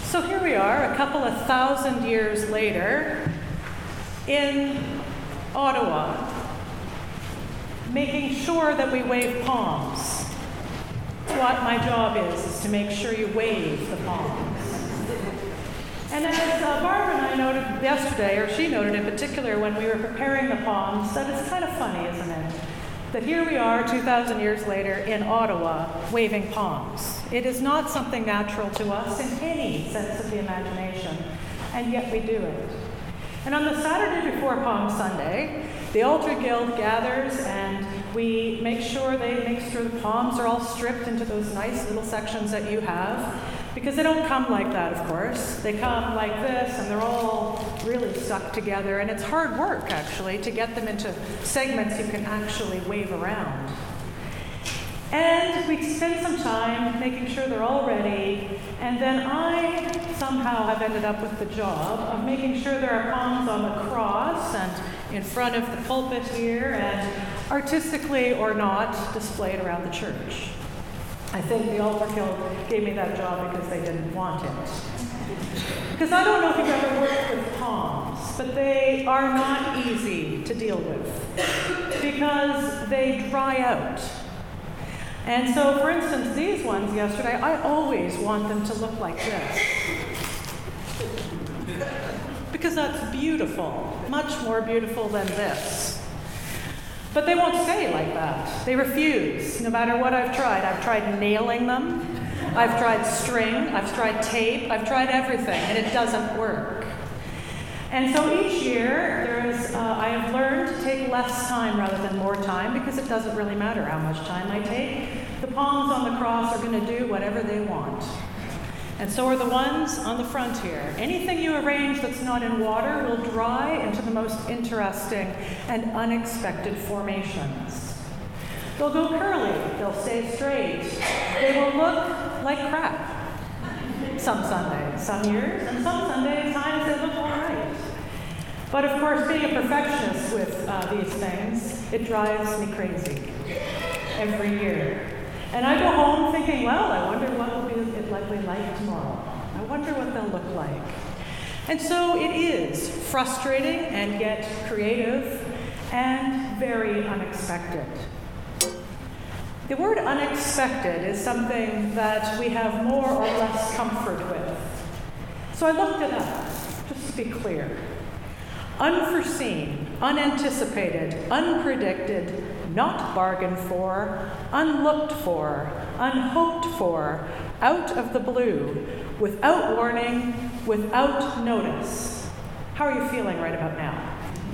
So here we are, a couple of thousand years later, in Ottawa, making sure that we wave palms. What my job is to make sure you wave the palms. And as Barbara and I noted yesterday, or she noted in particular when we were preparing the palms, that it's kind of funny, isn't it? That here we are 2,000 years later in Ottawa waving palms. It is not something natural to us in any sense of the imagination, and yet we do it. And on the Saturday before Palm Sunday, the Altar Guild gathers and we make sure the palms are all stripped into those nice little sections that you have, because they don't come like that, of course. They come like this, and they're all really stuck together, and it's hard work, actually, to get them into segments you can actually wave around. And we spend some time making sure they're all ready, and then I somehow have ended up with the job of making sure there are palms on the cross and in front of the pulpit here, and artistically or not, displayed around the church. I think the Altar Guild gave me that job because they didn't want it. Because I don't know if you've ever worked with palms, but they are not easy to deal with because they dry out. And so, for instance, these ones yesterday, I always want them to look like this. Because that's beautiful, much more beautiful than this. But they won't stay like that. They refuse, no matter what I've tried. I've tried nailing them, I've tried string, I've tried tape, I've tried everything, and it doesn't work. And so each year, I have learned to take less time rather than more time, because it doesn't really matter how much time I take. The palms on the cross are going to do whatever they want. And so are the ones on the front here. Anything you arrange that's not in water will dry into the most interesting and unexpected formations. They'll go curly, they'll stay straight, they will look like crap. Some Sundays, some years, and some Sundays, times they look all right. But of course, being a perfectionist with these things, it drives me crazy every year. And I go home thinking, well, I wonder what will be like tomorrow. I wonder what they'll look like. And so it is frustrating and yet creative and very unexpected. The word unexpected is something that we have more or less comfort with. So I looked it up, just to be clear. Unforeseen, unanticipated, unpredicted, not bargained for, unlooked for, unhoped for, out of the blue, without warning, without notice. How are you feeling right about now?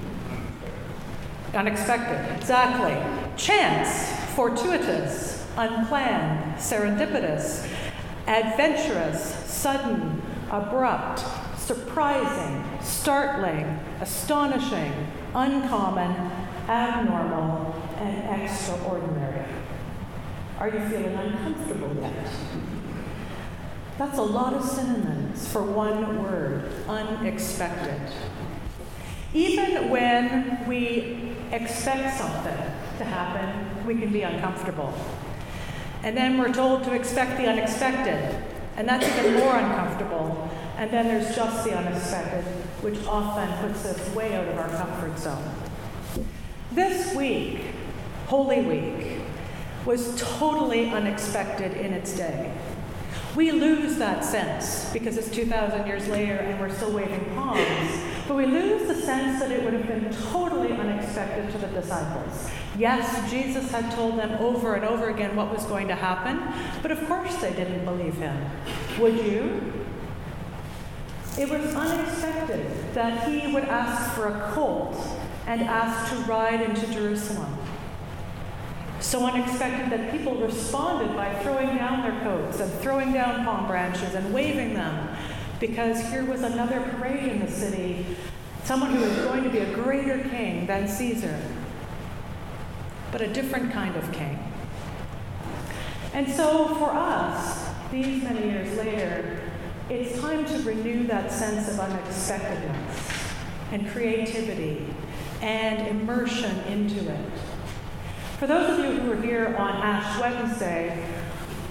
Unexpected, exactly. Chance, fortuitous, unplanned, serendipitous, adventurous, sudden, abrupt, surprising, startling, astonishing, uncommon, abnormal, and extraordinary. Are you feeling uncomfortable yet? That's a lot of synonyms for one word, unexpected. Even when we expect something to happen, we can be uncomfortable. And then we're told to expect the unexpected, and that's even more uncomfortable. And then there's just the unexpected, which often puts us way out of our comfort zone. This week, Holy Week, was totally unexpected in its day. We lose that sense because it's 2,000 years later and we're still waving palms, but we lose the sense that it would have been totally unexpected to the disciples. Yes, Jesus had told them over and over again what was going to happen, but of course they didn't believe him. Would you? It was unexpected that he would ask for a colt and ask to ride into Jerusalem. So unexpected that people responded by throwing down their coats and throwing down palm branches and waving them, because here was another parade in the city, someone who was going to be a greater king than Caesar, but a different kind of king. And so for us, these many years later, it's time to renew that sense of unexpectedness and creativity and immersion into it. For those of you who were here on Ash Wednesday,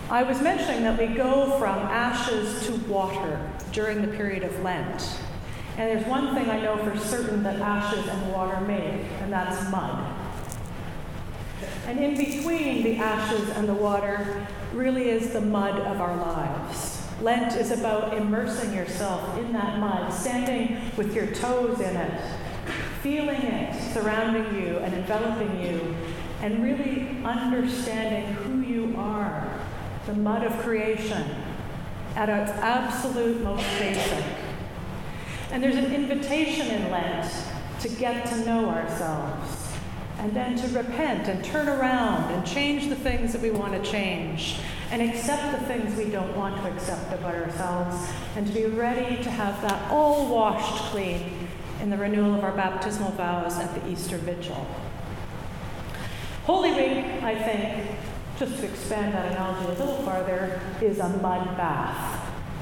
I was mentioning that we go from ashes to water during the period of Lent. And there's one thing I know for certain that ashes and water make, and that's mud. And in between the ashes and the water really is the mud of our lives. Lent is about immersing yourself in that mud, standing with your toes in it, feeling it surrounding you and enveloping you, and really understanding who you are, the mud of creation, at its absolute most basic. And there's an invitation in Lent to get to know ourselves, and then to repent and turn around and change the things that we want to change, and accept the things we don't want to accept about ourselves, and to be ready to have that all washed clean in the renewal of our baptismal vows at the Easter Vigil. Holy Week, I think, just to expand that analogy a little farther, is a mud bath.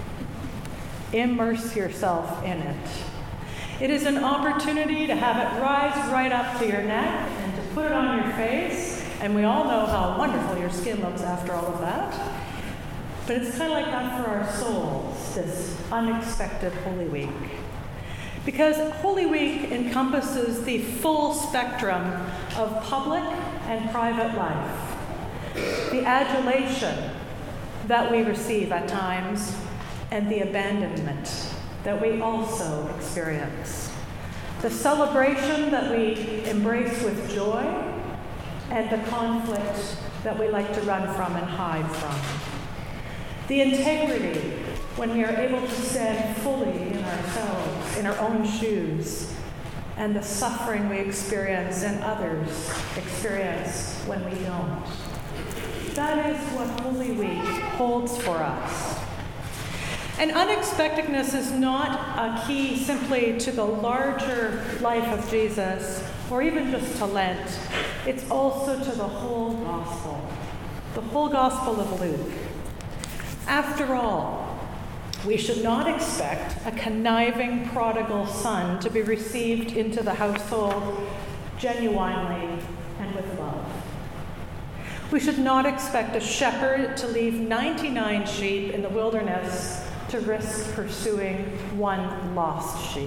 Immerse yourself in it. It is an opportunity to have it rise right up to your neck and to put it on your face. And we all know how wonderful your skin looks after all of that. But it's kind of like that for our souls, this unexpected Holy Week. Because Holy Week encompasses the full spectrum of public and private life. The adulation that we receive at times, and the abandonment that we also experience. The celebration that we embrace with joy, and the conflict that we like to run from and hide from. The integrity when we are able to stand fully in ourselves, in our own shoes, and the suffering we experience and others experience when we don't. That is what Holy Week holds for us. And unexpectedness is not a key simply to the larger life of Jesus, or even just to Lent. It's also to the whole Gospel of Luke. After all, we should not expect a conniving prodigal son to be received into the household genuinely and with love. We should not expect a shepherd to leave 99 sheep in the wilderness to risk pursuing one lost sheep.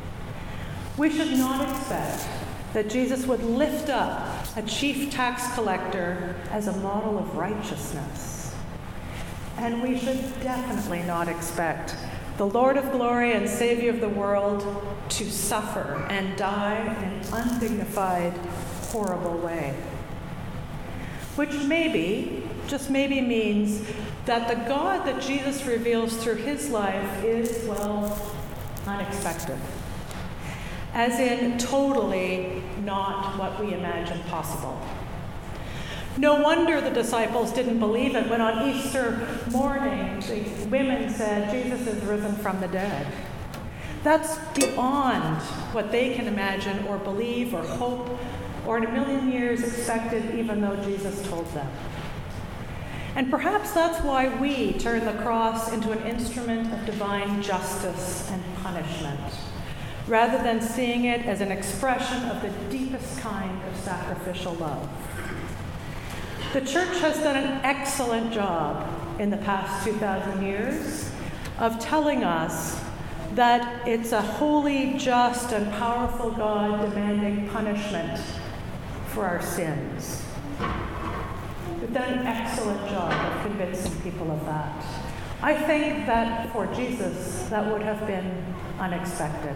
We should not expect that Jesus would lift up a chief tax collector as a model of righteousness. And we should definitely not expect the Lord of glory and Savior of the world to suffer and die in an undignified, horrible way. Which maybe, just maybe, means that the God that Jesus reveals through his life is, well, unexpected. As in, totally not what we imagine possible. No wonder the disciples didn't believe it when on Easter morning the women said, Jesus is risen from the dead. That's beyond what they can imagine or believe or hope or in a million years expected, even though Jesus told them. And perhaps that's why we turn the cross into an instrument of divine justice and punishment, rather than seeing it as an expression of the deepest kind of sacrificial love. The Church has done an excellent job in the past 2,000 years of telling us that it's a holy, just, and powerful God demanding punishment for our sins. We've done an excellent job of convincing people of that. I think that for Jesus, that would have been unexpected.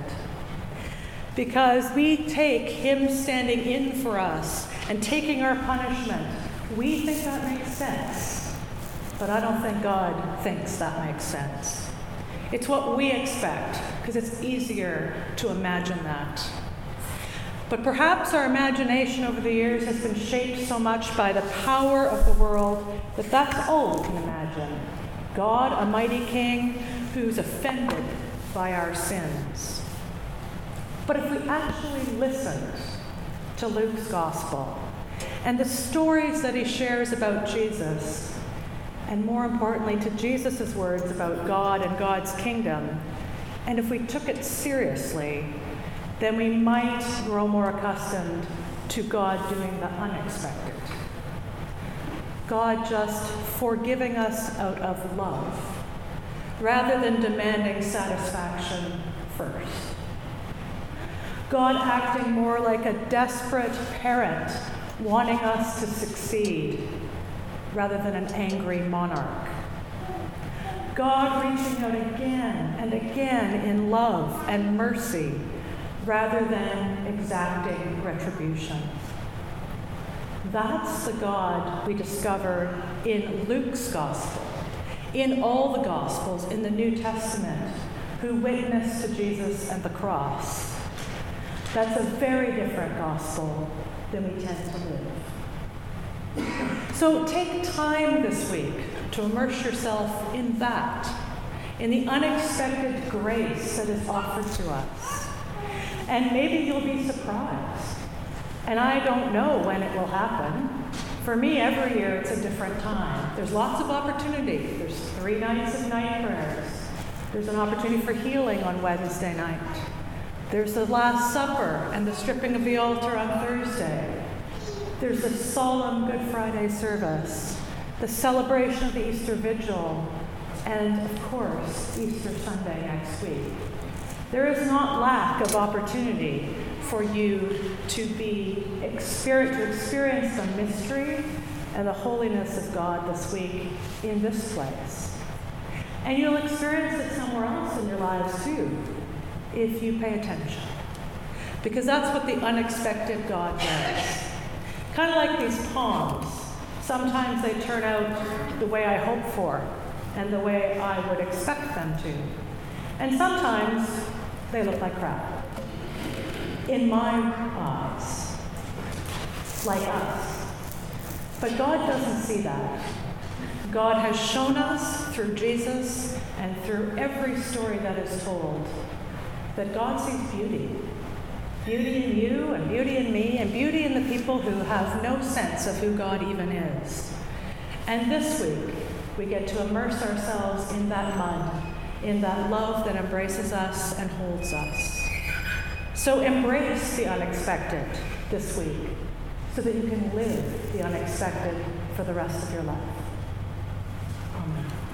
Because we take him standing in for us and taking our punishment. We think that makes sense. But I don't think God thinks that makes sense. It's what we expect, because it's easier to imagine that. But perhaps our imagination over the years has been shaped so much by the power of the world that that's all we can imagine. God, a mighty king, who's offended by our sins. But if we actually listened to Luke's gospel and the stories that he shares about Jesus, and more importantly, to Jesus' words about God and God's kingdom, and if we took it seriously, then we might grow more accustomed to God doing the unexpected. God just forgiving us out of love, rather than demanding satisfaction first. God acting more like a desperate parent, wanting us to succeed, rather than an angry monarch. God reaching out again and again in love and mercy, rather than exacting retribution. That's the God we discover in Luke's gospel, in all the gospels in the New Testament, who witnessed to Jesus and the cross. That's a very different gospel than we tend to live. So take time this week to immerse yourself in that, in the unexpected grace that is offered to us. And maybe you'll be surprised. And I don't know when it will happen. For me, every year it's a different time. There's lots of opportunity. There's 3 nights of night prayers. There's an opportunity for healing on Wednesday night. There's the Last Supper and the stripping of the altar on Thursday. There's the solemn Good Friday service, the celebration of the Easter Vigil, and of course, Easter Sunday next week. There is not lack of opportunity for you to experience the mystery and the holiness of God this week in this place. And you'll experience it somewhere else in your lives too, if you pay attention. Because that's what the unexpected God does. Kind of like these palms. Sometimes they turn out the way I hope for and the way I would expect them to. And sometimes they look like crap. In my eyes, like us. But God doesn't see that. God has shown us through Jesus and through every story that is told that God sees beauty. Beauty in you and beauty in me and beauty in the people who have no sense of who God even is. And this week, we get to immerse ourselves in that mud, in that love that embraces us and holds us. So embrace the unexpected this week so that you can live the unexpected for the rest of your life. Amen.